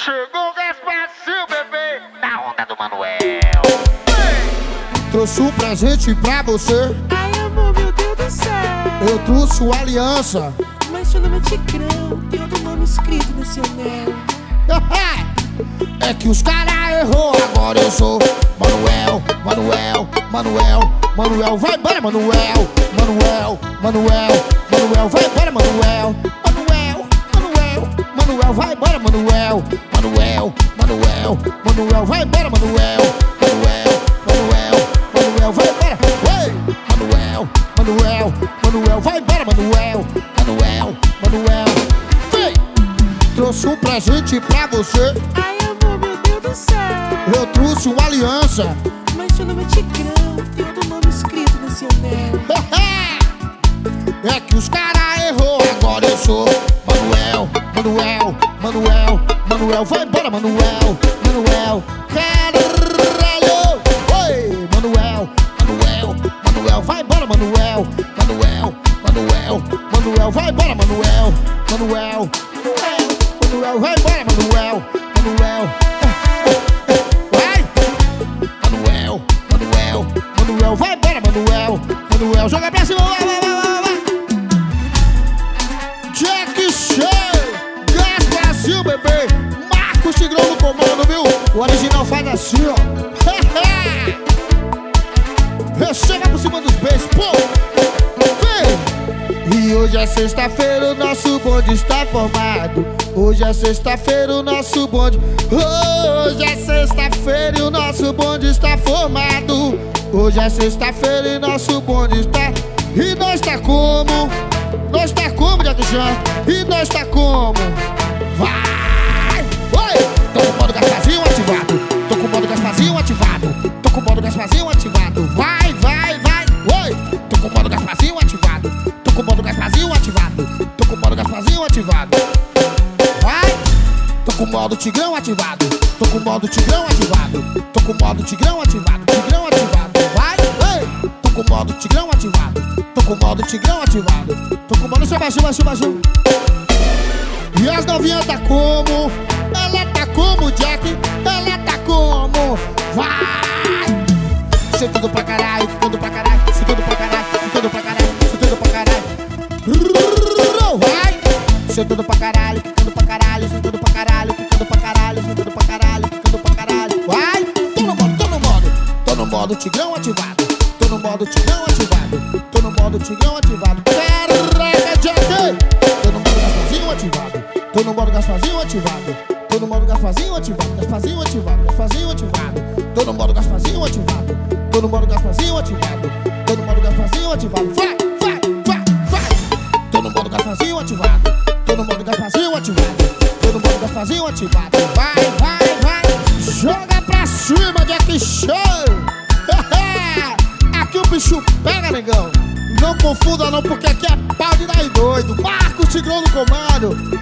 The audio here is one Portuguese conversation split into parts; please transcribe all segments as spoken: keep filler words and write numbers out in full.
Chegou o Gasparzinho, bebê, na onda do Manuel. Trouxe um presente pra você. Ai, amor, meu Deus do céu. Eu trouxe uma aliança. Mas seu nome é Tigrão, tem outro nome escrito nesse anel. É que os caras errou, agora eu sou Manuel, Manuel, Manuel, Manuel, vai embora, Manuel, Manuel, Manuel, Manuel, vai embora, Manuel, Manuel, Manuel, Manuel, vai embora, Manuel, Manuel, Manuel, Manuel, vai embora, Manuel, Manuel, Manuel, Manuel, vai embora, Manuel, Manuel, Manuel, vai embora, Manuel, Manuel, Manuel, vem! Trouxe um presente pra você. Ai, amor, meu Deus do céu. Eu trouxe uma aliança. Mas seu nome é Tigrão, tem outro nome escrito nesse anel. É que os caras errou, agora eu sou Manuel, Manuel, Manuel, Manuel, vai embora, Manuel, Manuel, caralho, oi, Manuel, Manuel, Manuel, vai embora, Manuel, Manuel, Manuel, Manuel, vai embora, Manuel, Manuel, Manuel, vai embora, Manuel, Manuel, vai, Manuel, Manuel, Manuel, vai embora, Manuel, Manuel, joga pra cima, vai, vai, vai, vai, vai. Jack Chan, Gasparzinho, bebê, Marcos Tigrão no comando, viu? O original faz assim, ó. Chega por cima dos beijos, pô, vem! E hoje é sexta-feira, o nosso bonde está formado. Hoje é sexta-feira, o nosso bonde. Hoje é sexta-feira e o nosso bonde está formado. Hoje é sexta-feira e nosso bonde está. E nós tá como? Nós tá como, Jack Chan? E nós tá como? Vai! Oi! Tô com o modo Gasparzinho ativado. Tô com o modo Gasparzinho ativado. Tô com o modo Gasparzinho ativado. Vai, vai, vai! Oi! Tô com o modo Gasparzinho ativado. Tô com o modo Gasparzinho ativado. Tô com o modo Gasparzinho ativado. Vai! Tô com o modo Tigrão ativado. Tô com o modo Tigrão ativado. Tô com o modo Tigrão ativado. Tigrão ativado. Vai! Ei! Tô com o modo Tigrão ativado. Tô com o modo Tigrão ativado. Tô com o modo chuva, chuva, chuva, chuva. E as novinhas tá como? Ela tá como, Jack? Ela tá como? Vai! Sentando pra caralho, ficando pra caralho, sentando pra caralho, ficando pra caralho, sentando pra caralho. Vai! Sentando pra caralho, ficando pra caralho, sentando pra caralho, ficando pra caralho, sentando pra caralho, ficando pra caralho. Vai! Tô no modo, tô no modo, tô no modo Tigrão ativado. Tô no modo Tigrão ativado. Tô no modo Tigrão ativado. Caraca, Jack! Tô no modo Gasparzinho ativado. Tô no modo Gasparzinho ativado. Tô no modo Gasparzinho ativado. Gasparzinho ativado. Gasparzinho ativado. Tô no modo Gasparzinho ativado. Tô no modo Gasparzinho ativado. Tô no modo Gasparzinho ativado. Vai, vai, vai, vai. Tô no modo Gasparzinho ativado. Tô no modo Gasparzinho ativado. Tô no modo Gasparzinho ativado. Vai, vai, vai. Joga pra cima, Jack Chan. Aqui o bicho pega, negão. Não confunda não, porque aqui é pau de dar doido. Marcos Tigrão no comando.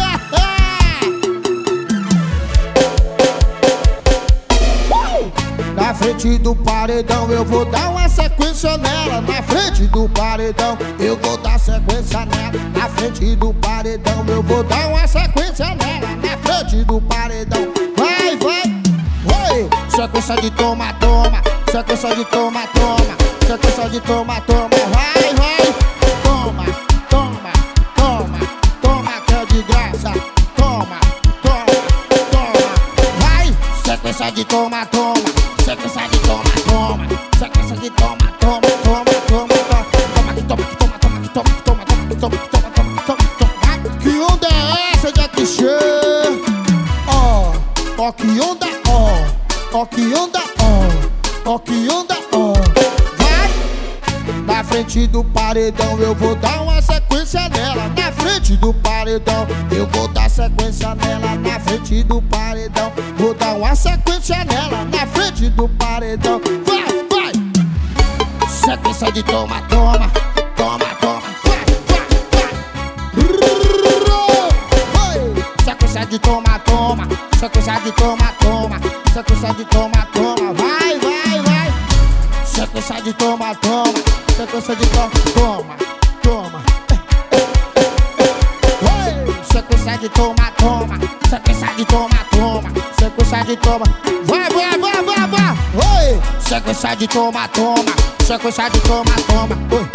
Na frente do paredão eu vou dar uma sequência nela. Na frente do paredão eu vou dar sequência nela. Na frente do paredão eu vou dar uma sequência nela. Na frente do paredão. Vai, vai. Oi. Sequência de toma, toma. Sequência de toma, toma. Sequência de toma, toma. Vai, vai. Toma, toma, toma. Toma que é de graça. Toma, toma, toma. Vai. Sequência de toma, toma. Sequência de toma, toma. Sequência de toma, toma, toma, toma, toma. Toma que toma, que toma, toma que toma, que toma, toma que toma, que toma, toma, toma, toma. Que onda é essa, Jack Chan? Ó, ó que onda, ó. Ó que onda, ó. Ó que onda, ó. Vai! Na frente do paredão eu vou dar uma sequência nela. Na frente do paredão eu vou dar sequência nela. Na frente do paredão vou dar uma sequência nela. Na frente do paredão. Vai, vai! Sequência de toma, toma. Toma, toma. Vai, vai, vai. Vai! Sequência de toma, toma. Sequência de toma, toma. Sequência de toma, toma. Vai, vai, vai. Sequência de toma, toma. Sequência de toma, toma, toma. sequência de toma, toma, sequência de toma, toma, sequência de toma. Vai, vai, vai, vai, vai. Oi, sequência de toma, toma, sequência de toma, toma. Oi,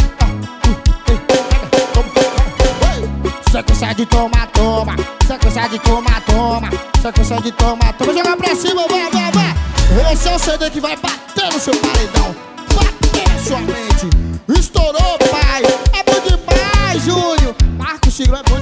sequência de toma, toma, sequência de toma, toma, sequência de toma, toma. Joga pra cima, vai, vai, vai. Esse é o C D que vai bater no seu paredão, bater na sua mente. Estourou, pai, é bom demais, Júnior. Marcos Ciro é bom